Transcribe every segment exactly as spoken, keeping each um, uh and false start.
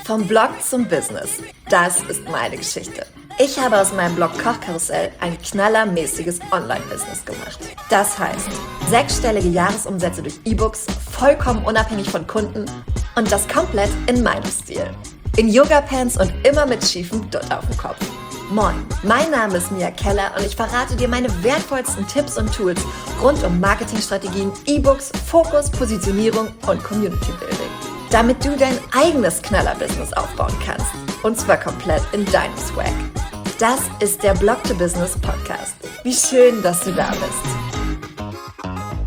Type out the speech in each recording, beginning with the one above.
Vom Blog zum Business. Das ist meine Geschichte. Ich habe aus meinem Blog Kochkarussell ein knallermäßiges Online-Business gemacht. Das heißt, sechsstellige Jahresumsätze durch E-Books, vollkommen unabhängig von Kunden und das komplett in meinem Stil. In Yoga-Pants und immer mit schiefem Dutt auf dem Kopf. Moin, mein Name ist Mia Keller und ich verrate dir meine wertvollsten Tipps und Tools rund um Marketingstrategien, E-Books, Fokus, Positionierung und Community Building. Damit du dein eigenes Knaller-Business aufbauen kannst. Und zwar komplett in deinem Swag. Das ist der Blog to Business Podcast. Wie schön, dass du da bist.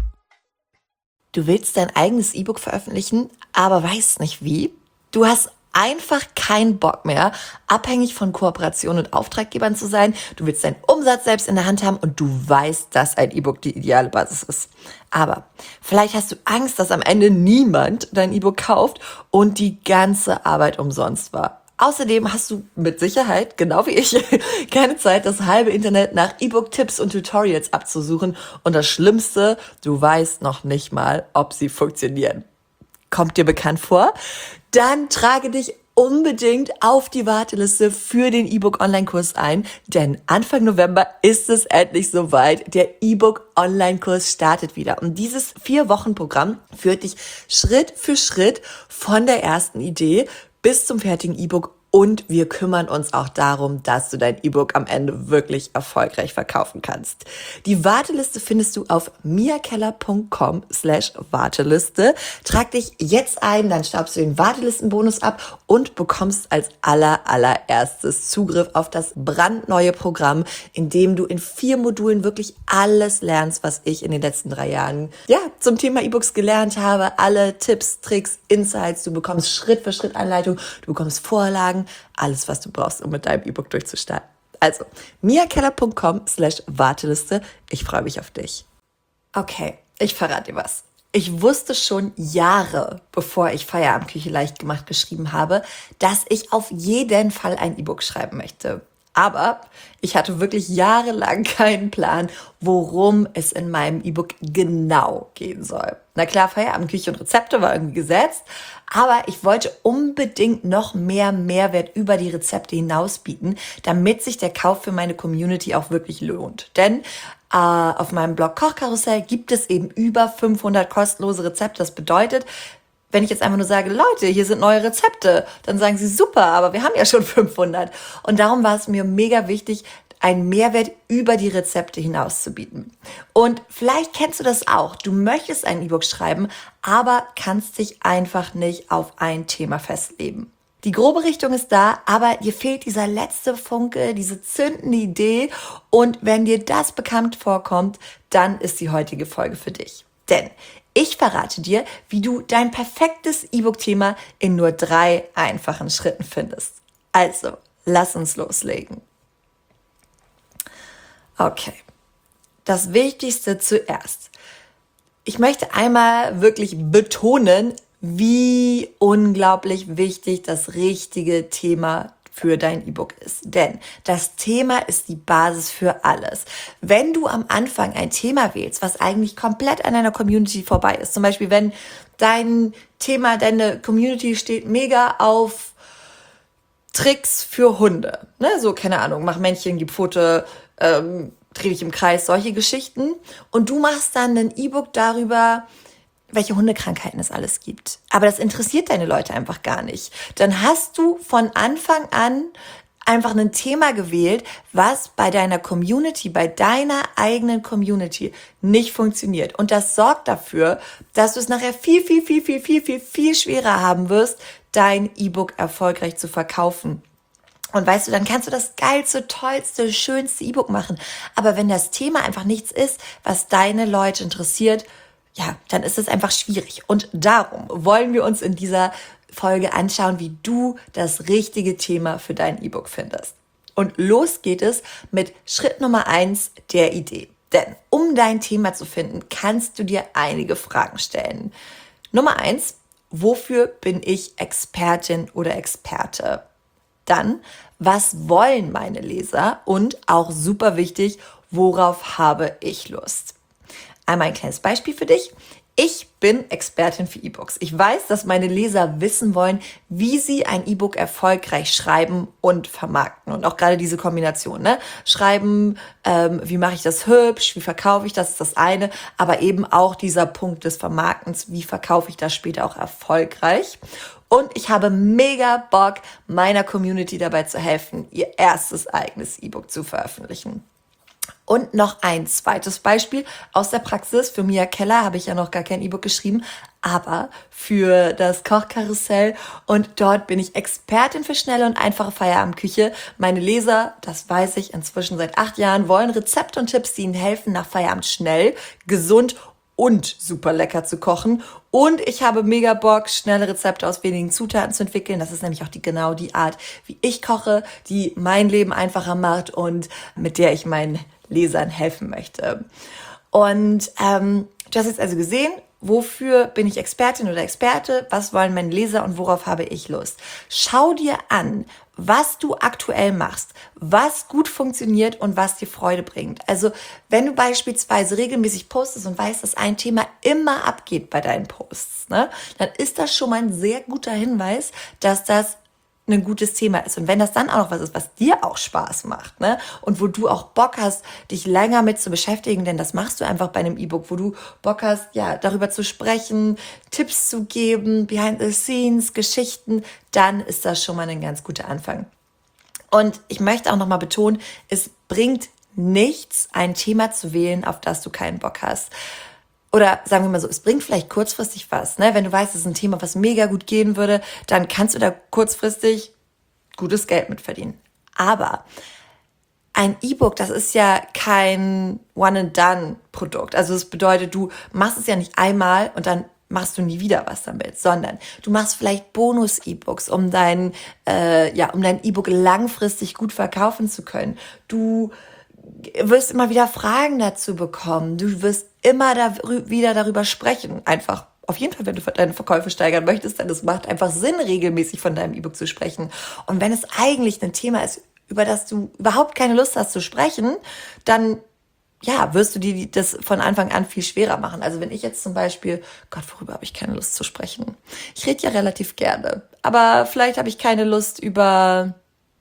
Du willst dein eigenes E-Book veröffentlichen, aber weißt nicht wie? Du hast einfach keinen Bock mehr, abhängig von Kooperationen und Auftraggebern zu sein. Du willst deinen Umsatz selbst in der Hand haben und du weißt, dass ein E-Book die ideale Basis ist. Aber vielleicht hast du Angst, dass am Ende niemand dein E-Book kauft und die ganze Arbeit umsonst war. Außerdem hast du mit Sicherheit, genau wie ich, keine Zeit, das halbe Internet nach E-Book-Tipps und Tutorials abzusuchen. Und das Schlimmste, du weißt noch nicht mal, ob sie funktionieren. Kommt dir bekannt vor? Dann trage dich unbedingt auf die Warteliste für den E-Book-Online-Kurs ein, denn Anfang November ist es endlich soweit. Der E-Book-Online-Kurs startet wieder und dieses Vier-Wochen-Programm führt dich Schritt für Schritt von der ersten Idee bis zum fertigen E-Book. Und wir kümmern uns auch darum, dass du dein E-Book am Ende wirklich erfolgreich verkaufen kannst. Die Warteliste findest du auf miakeller.com slash Warteliste. Trag dich jetzt ein, dann staubst du den Wartelistenbonus ab und bekommst als aller allererstes Zugriff auf das brandneue Programm, in dem du in vier Modulen wirklich alles lernst, was ich in den letzten drei Jahren ja zum Thema E-Books gelernt habe. Alle Tipps, Tricks, Insights. Du bekommst Schritt für Schritt Anleitung, du bekommst Vorlagen, alles, was du brauchst, um mit deinem E-Book durchzustarten. Also, miakeller.com slash Warteliste. Ich freue mich auf dich. Okay, ich verrate dir was. Ich wusste schon Jahre, bevor ich Feierabendküche leicht gemacht geschrieben habe, dass ich auf jeden Fall ein E-Book schreiben möchte. Aber ich hatte wirklich jahrelang keinen Plan, worum es in meinem E-Book genau gehen soll. Na klar, Feierabendküche und Rezepte war irgendwie gesetzt, aber ich wollte unbedingt noch mehr Mehrwert über die Rezepte hinaus bieten, damit sich der Kauf für meine Community auch wirklich lohnt. Denn äh, auf meinem Blog Kochkarussell gibt es eben über fünfhundert kostenlose Rezepte. Das bedeutet, wenn ich jetzt einfach nur sage, Leute, hier sind neue Rezepte, dann sagen sie, super, aber wir haben ja schon fünfhundert. Und darum war es mir mega wichtig, einen Mehrwert über die Rezepte hinaus zu bieten. Und vielleicht kennst du das auch. Du möchtest ein E-Book schreiben, aber kannst dich einfach nicht auf ein Thema festlegen. Die grobe Richtung ist da, aber dir fehlt dieser letzte Funke, diese zündende Idee. Und wenn dir das bekannt vorkommt, dann ist die heutige Folge für dich. Denn ich verrate dir, wie du dein perfektes E-Book-Thema in nur drei einfachen Schritten findest. Also, lass uns loslegen. Okay, das Wichtigste zuerst. Ich möchte einmal wirklich betonen, wie unglaublich wichtig das richtige Thema für dein E-Book ist. Denn das Thema ist die Basis für alles. Wenn du am Anfang ein Thema wählst, was eigentlich komplett an deiner Community vorbei ist, zum Beispiel wenn dein Thema, deine Community steht mega auf Tricks für Hunde, ne? So, keine Ahnung, mach Männchen, gib Pfote, ähm, dreh dich im Kreis, solche Geschichten. Und du machst dann ein E-Book darüber, welche Hundekrankheiten es alles gibt. Aber das interessiert deine Leute einfach gar nicht. Dann hast du von Anfang an einfach ein Thema gewählt, was bei deiner Community, bei deiner eigenen Community nicht funktioniert. Und das sorgt dafür, dass du es nachher viel, viel, viel, viel, viel, viel, viel schwerer haben wirst, dein E-Book erfolgreich zu verkaufen. Und weißt du, dann kannst du das geilste, tollste, schönste E-Book machen. Aber wenn das Thema einfach nichts ist, was deine Leute interessiert, ja, dann ist es einfach schwierig. Und darum wollen wir uns in dieser Folge anschauen, wie du das richtige Thema für dein E-Book findest. Und los geht es mit Schritt Nummer eins, der Idee. Denn um dein Thema zu finden, kannst du dir einige Fragen stellen. Nummer eins, wofür bin ich Expertin oder Experte? Dann, was wollen meine Leser? Und auch super wichtig, worauf habe ich Lust? Einmal ein kleines Beispiel für dich. Ich bin Expertin für E-Books. Ich weiß, dass meine Leser wissen wollen, wie sie ein E-Book erfolgreich schreiben und vermarkten. Und auch gerade diese Kombination, ne? Schreiben, ähm, wie mache ich das hübsch, wie verkaufe ich das, ist das eine. Aber eben auch dieser Punkt des Vermarktens, wie verkaufe ich das später auch erfolgreich. Und ich habe mega Bock, meiner Community dabei zu helfen, ihr erstes eigenes E-Book zu veröffentlichen. Und noch ein zweites Beispiel aus der Praxis. Für Mia Keller habe ich ja noch gar kein E-Book geschrieben, aber für das Kochkarussell. Und dort bin ich Expertin für schnelle und einfache Feierabendküche. Meine Leser, das weiß ich inzwischen seit acht Jahren, wollen Rezepte und Tipps, die ihnen helfen, nach Feierabend schnell, gesund und super lecker zu kochen. Und ich habe mega Bock, schnelle Rezepte aus wenigen Zutaten zu entwickeln. Das ist nämlich auch die, genau die Art, wie ich koche, die mein Leben einfacher macht und mit der ich meinen Lesern helfen möchte. Und ähm, du hast jetzt also gesehen, wofür bin ich Expertin oder Experte, was wollen meine Leser und worauf habe ich Lust. Schau dir an, was du aktuell machst, was gut funktioniert und was dir Freude bringt. Also wenn du beispielsweise regelmäßig postest und weißt, dass ein Thema immer abgeht bei deinen Posts, ne, dann ist das schon mal ein sehr guter Hinweis, dass das ein gutes Thema ist. Und wenn das dann auch noch was ist, was dir auch Spaß macht, ne, und wo du auch Bock hast, dich länger mit zu beschäftigen, denn das machst du einfach bei einem E-Book, wo du Bock hast, ja, darüber zu sprechen, Tipps zu geben, behind the scenes, Geschichten, dann ist das schon mal ein ganz guter Anfang. Und ich möchte auch nochmal betonen, es bringt nichts, ein Thema zu wählen, auf das du keinen Bock hast. Oder sagen wir mal so, es bringt vielleicht kurzfristig was, ne? Wenn du weißt, es ist ein Thema, was mega gut gehen würde, dann kannst du da kurzfristig gutes Geld mit verdienen. Aber ein E-Book, das ist ja kein One-and-Done-Produkt. Also das bedeutet, du machst es ja nicht einmal und dann machst du nie wieder was damit, sondern du machst vielleicht Bonus-E-Books, um dein äh, ja, um dein E-Book langfristig gut verkaufen zu können. Du wirst immer wieder Fragen dazu bekommen. Du wirst immer da, wieder darüber sprechen. Einfach, auf jeden Fall, wenn du deine Verkäufe steigern möchtest, dann es macht einfach Sinn, regelmäßig von deinem E-Book zu sprechen. Und wenn es eigentlich ein Thema ist, über das du überhaupt keine Lust hast zu sprechen, dann ja, wirst du dir das von Anfang an viel schwerer machen. Also wenn ich jetzt zum Beispiel, Gott, worüber habe ich keine Lust zu sprechen? Ich rede ja relativ gerne, aber vielleicht habe ich keine Lust über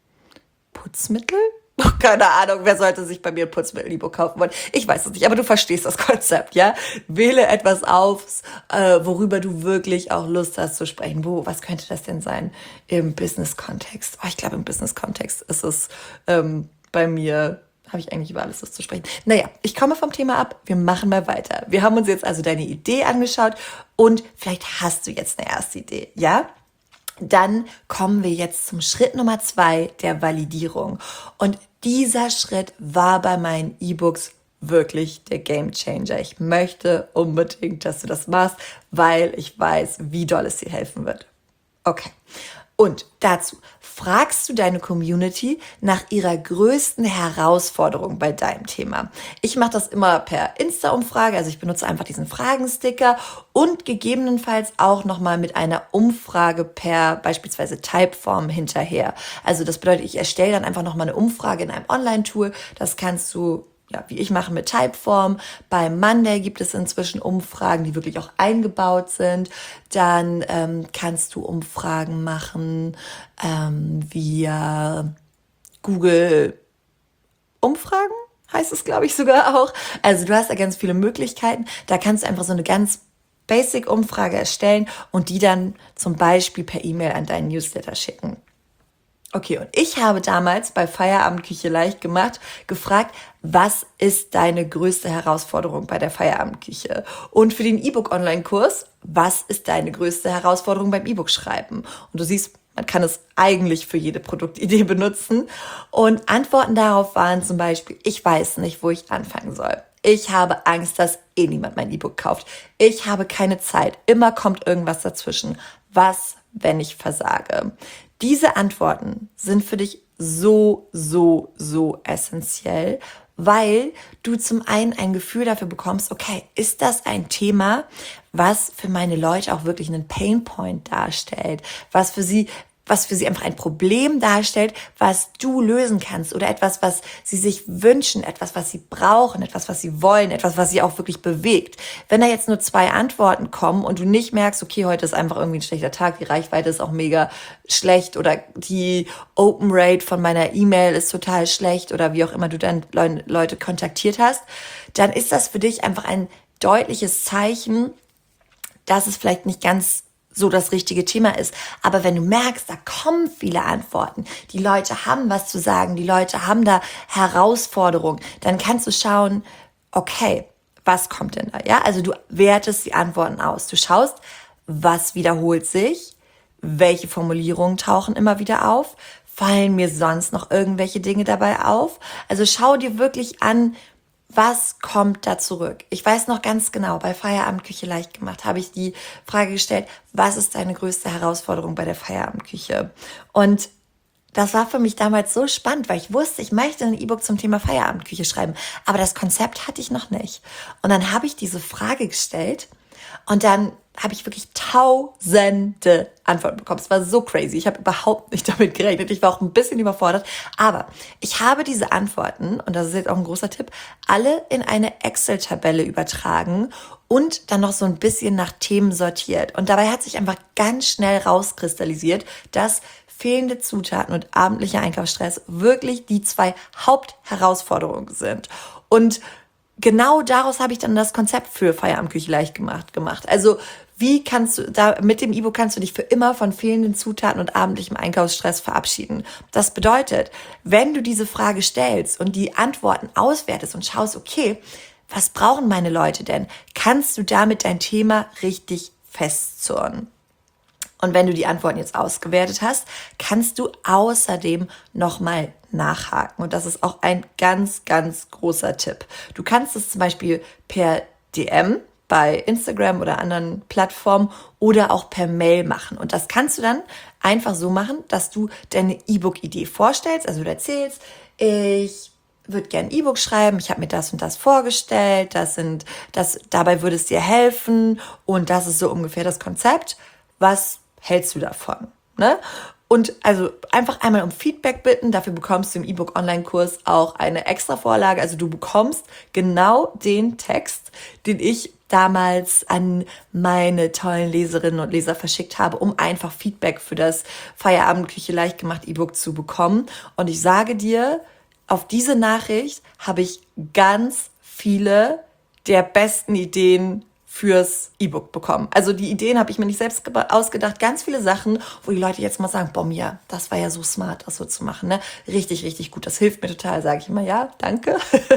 Putzmittel? Oh, keine Ahnung, wer sollte sich bei mir ein Putzmittel-E-Book kaufen wollen? Ich weiß es nicht, aber du verstehst das Konzept, ja? Wähle etwas auf, äh, worüber du wirklich auch Lust hast zu sprechen. Wo, was könnte das denn sein im Business-Kontext? Oh, ich glaube, im Business-Kontext ist es ähm, bei mir, habe ich eigentlich über alles Lust zu sprechen. Naja, ich komme vom Thema ab, wir machen mal weiter. Wir haben uns jetzt also deine Idee angeschaut und vielleicht hast du jetzt eine erste Idee, ja? Dann kommen wir jetzt zum Schritt Nummer zwei, der Validierung. Und dieser Schritt war bei meinen E-Books wirklich der Gamechanger. Ich möchte unbedingt, dass du das machst, weil ich weiß, wie doll es dir helfen wird. Okay. Und dazu fragst du deine Community nach ihrer größten Herausforderung bei deinem Thema. Ich mache das immer per Insta-Umfrage, also ich benutze einfach diesen Fragensticker und gegebenenfalls auch nochmal mit einer Umfrage per beispielsweise Typeform hinterher. Also das bedeutet, ich erstelle dann einfach nochmal eine Umfrage in einem Online-Tool. Das kannst du, ja, wie ich mache, mit Typeform. Bei Monday gibt es inzwischen Umfragen, die wirklich auch eingebaut sind. Dann ähm, kannst du Umfragen machen ähm, via Google Umfragen, heißt es, glaube ich, sogar auch. Also du hast da ganz viele Möglichkeiten. Da kannst du einfach so eine ganz Basic-Umfrage erstellen und die dann zum Beispiel per E-Mail an deinen Newsletter schicken. Okay, und ich habe damals bei Feierabendküche leicht gemacht, gefragt, was ist deine größte Herausforderung bei der Feierabendküche? Und für den E-Book-Online-Kurs, was ist deine größte Herausforderung beim E-Book-Schreiben? Und du siehst, man kann es eigentlich für jede Produktidee benutzen. Und Antworten darauf waren zum Beispiel, ich weiß nicht, wo ich anfangen soll. Ich habe Angst, dass eh niemand mein E-Book kauft. Ich habe keine Zeit. Immer kommt irgendwas dazwischen. Was, wenn ich versage? Diese Antworten sind für dich so, so, so essentiell, weil du zum einen ein Gefühl dafür bekommst, okay, ist das ein Thema, was für meine Leute auch wirklich einen Painpoint darstellt, was für sie was für sie einfach ein Problem darstellt, was du lösen kannst oder etwas, was sie sich wünschen, etwas, was sie brauchen, etwas, was sie wollen, etwas, was sie auch wirklich bewegt. Wenn da jetzt nur zwei Antworten kommen und du nicht merkst, okay, heute ist einfach irgendwie ein schlechter Tag, die Reichweite ist auch mega schlecht oder die Open Rate von meiner E-Mail ist total schlecht oder wie auch immer du dann Leute kontaktiert hast, dann ist das für dich einfach ein deutliches Zeichen, dass es vielleicht nicht ganz so das richtige Thema ist. Aber wenn du merkst, da kommen viele Antworten, die Leute haben was zu sagen, die Leute haben da Herausforderungen, dann kannst du schauen, okay, was kommt denn da? Ja, also du wertest die Antworten aus. Du schaust, was wiederholt sich, welche Formulierungen tauchen immer wieder auf, fallen mir sonst noch irgendwelche Dinge dabei auf? Also schau dir wirklich an, was kommt da zurück? Ich weiß noch ganz genau, bei Feierabendküche leicht gemacht habe ich die Frage gestellt, was ist deine größte Herausforderung bei der Feierabendküche? Und das war für mich damals so spannend, weil ich wusste, ich möchte ein E-Book zum Thema Feierabendküche schreiben, aber das Konzept hatte ich noch nicht. Und dann habe ich diese Frage gestellt und dann habe ich wirklich tausende Antworten bekommen. Es war so crazy. Ich habe überhaupt nicht damit gerechnet. Ich war auch ein bisschen überfordert. Aber ich habe diese Antworten, und das ist jetzt auch ein großer Tipp, alle in eine Excel-Tabelle übertragen und dann noch so ein bisschen nach Themen sortiert. Und dabei hat sich einfach ganz schnell rauskristallisiert, dass fehlende Zutaten und abendlicher Einkaufsstress wirklich die zwei Hauptherausforderungen sind. Und genau daraus habe ich dann das Konzept für Feierabendküche leicht gemacht, gemacht. Also wie kannst du da mit dem E-Book kannst du dich für immer von fehlenden Zutaten und abendlichem Einkaufsstress verabschieden. Das bedeutet, wenn du diese Frage stellst und die Antworten auswertest und schaust, okay, was brauchen meine Leute denn, kannst du damit dein Thema richtig festzurren. Und wenn du die Antworten jetzt ausgewertet hast, kannst du außerdem nochmal nachhaken. Und das ist auch ein ganz, ganz großer Tipp. Du kannst es zum Beispiel per D M bei Instagram oder anderen Plattformen oder auch per Mail machen. Und das kannst du dann einfach so machen, dass du deine E-Book-Idee vorstellst. Also du erzählst, ich würde gerne ein E-Book schreiben, ich habe mir das und das vorgestellt, das sind, das, dabei würde es dir helfen und das ist so ungefähr das Konzept. Was hältst du davon? Ne? Und also einfach einmal um Feedback bitten. Dafür bekommst du im E-Book-Online-Kurs auch eine extra Vorlage. Also du bekommst genau den Text, den ich damals an meine tollen Leserinnen und Leser verschickt habe, um einfach Feedback für das Feierabendküche leicht gemacht E-Book zu bekommen. Und ich sage dir, auf diese Nachricht habe ich ganz viele der besten Ideen fürs E-Book bekommen. Also die Ideen habe ich mir nicht selbst ausgedacht. Ganz viele Sachen, wo die Leute jetzt mal sagen, boah, Mia, das war ja so smart, das so zu machen. Ne? Richtig, richtig gut. Das hilft mir total, sage ich immer. Ja, danke.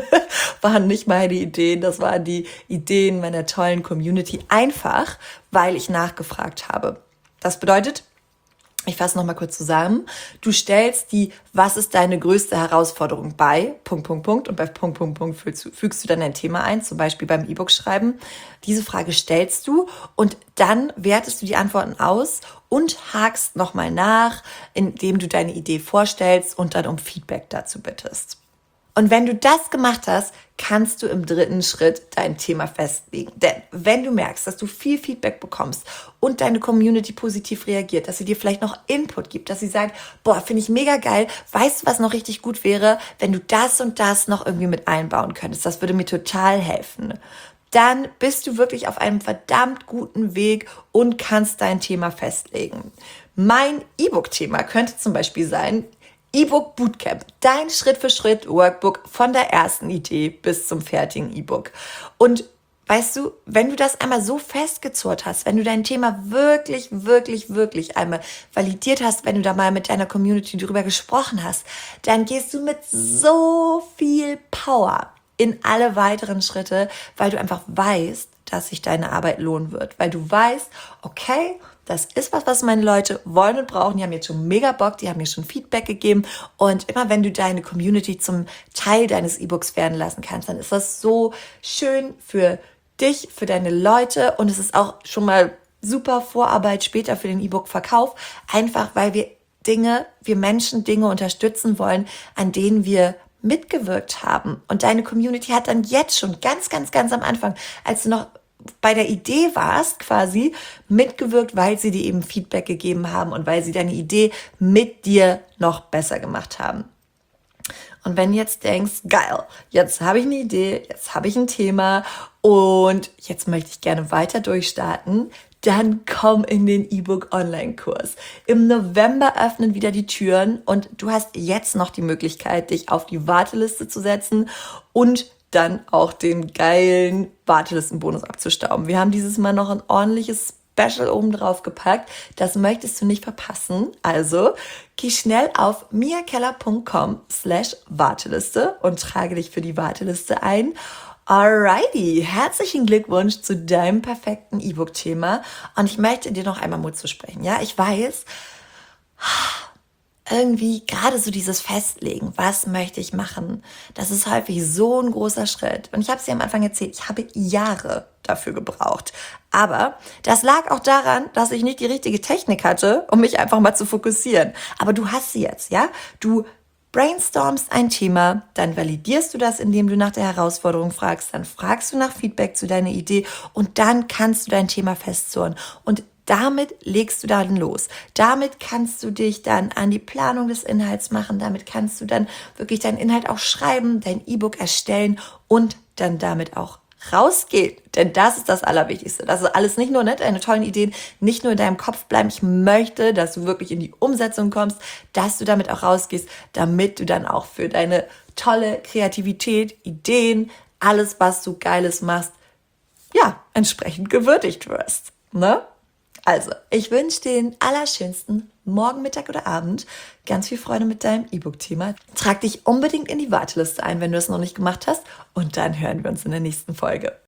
Waren nicht meine Ideen, das waren die Ideen meiner tollen Community. Einfach, weil ich nachgefragt habe. Das bedeutet, ich fasse nochmal kurz zusammen. Du stellst die, was ist deine größte Herausforderung bei, Punkt, Punkt, Punkt, und bei Punkt, Punkt, Punkt fügst, fügst du dann ein Thema ein, zum Beispiel beim E-Book schreiben. Diese Frage stellst du und dann wertest du die Antworten aus und hakst nochmal nach, indem du deine Idee vorstellst und dann um Feedback dazu bittest. Und wenn du das gemacht hast, kannst du im dritten Schritt dein Thema festlegen. Denn wenn du merkst, dass du viel Feedback bekommst und deine Community positiv reagiert, dass sie dir vielleicht noch Input gibt, dass sie sagt, boah, finde ich mega geil, weißt du, was noch richtig gut wäre, wenn du das und das noch irgendwie mit einbauen könntest. Das würde mir total helfen. Dann bist du wirklich auf einem verdammt guten Weg und kannst dein Thema festlegen. Mein E-Book-Thema könnte zum Beispiel sein, E-Book Bootcamp, dein Schritt-für-Schritt-Workbook von der ersten Idee bis zum fertigen E-Book. Und weißt du, wenn du das einmal so festgezurrt hast, wenn du dein Thema wirklich, wirklich, wirklich einmal validiert hast, wenn du da mal mit deiner Community drüber gesprochen hast, dann gehst du mit so viel Power in alle weiteren Schritte, weil du einfach weißt, dass sich deine Arbeit lohnen wird. Weil du weißt, okay, das ist was, was meine Leute wollen und brauchen. Die haben jetzt schon mega Bock, die haben mir schon Feedback gegeben. Und immer wenn du deine Community zum Teil deines E-Books werden lassen kannst, dann ist das so schön für dich, für deine Leute. Und es ist auch schon mal super Vorarbeit später für den E-Book-Verkauf. Einfach, weil wir Dinge, wir Menschen Dinge unterstützen wollen, an denen wir mitgewirkt haben. Und deine Community hat dann jetzt schon ganz, ganz, ganz am Anfang, als du noch bei der Idee warst, quasi mitgewirkt, weil sie dir eben Feedback gegeben haben und weil sie deine Idee mit dir noch besser gemacht haben. Und wenn du jetzt denkst, geil, jetzt habe ich eine Idee, jetzt habe ich ein Thema und jetzt möchte ich gerne weiter durchstarten, dann komm in den E-Book-Online-Kurs. Im November öffnen wieder die Türen und du hast jetzt noch die Möglichkeit, dich auf die Warteliste zu setzen und dann auch den geilen Wartelistenbonus abzustauben. Wir haben dieses Mal noch ein ordentliches Special oben drauf gepackt. Das möchtest du nicht verpassen. Also geh schnell auf miakeller.com slash Warteliste und trage dich für die Warteliste ein. Alrighty, herzlichen Glückwunsch zu deinem perfekten E-Book-Thema. Und ich möchte dir noch einmal Mut zusprechen. Ja, ich weiß, irgendwie gerade so dieses Festlegen, was möchte ich machen, das ist häufig so ein großer Schritt. Und ich habe es dir am Anfang erzählt, ich habe Jahre dafür gebraucht. Aber das lag auch daran, dass ich nicht die richtige Technik hatte, um mich einfach mal zu fokussieren. Aber du hast sie jetzt, ja? Du brainstormst ein Thema, dann validierst du das, indem du nach der Herausforderung fragst, dann fragst du nach Feedback zu deiner Idee und dann kannst du dein Thema festzurren. Und damit legst du dann los. Damit kannst du dich dann an die Planung des Inhalts machen. Damit kannst du dann wirklich deinen Inhalt auch schreiben, dein E-Book erstellen und dann damit auch rausgehen. Denn das ist das Allerwichtigste. Das ist alles nicht nur, ne, deine tollen Ideen, nicht nur in deinem Kopf bleiben. Ich möchte, dass du wirklich in die Umsetzung kommst, dass du damit auch rausgehst, damit du dann auch für deine tolle Kreativität, Ideen, alles, was du Geiles machst, ja, entsprechend gewürdigt wirst. Ne? Also, ich wünsche dir den allerschönsten Morgen, Mittag oder Abend. Ganz viel Freude mit deinem E-Book-Thema. Trag dich unbedingt in die Warteliste ein, wenn du es noch nicht gemacht hast. Und dann hören wir uns in der nächsten Folge.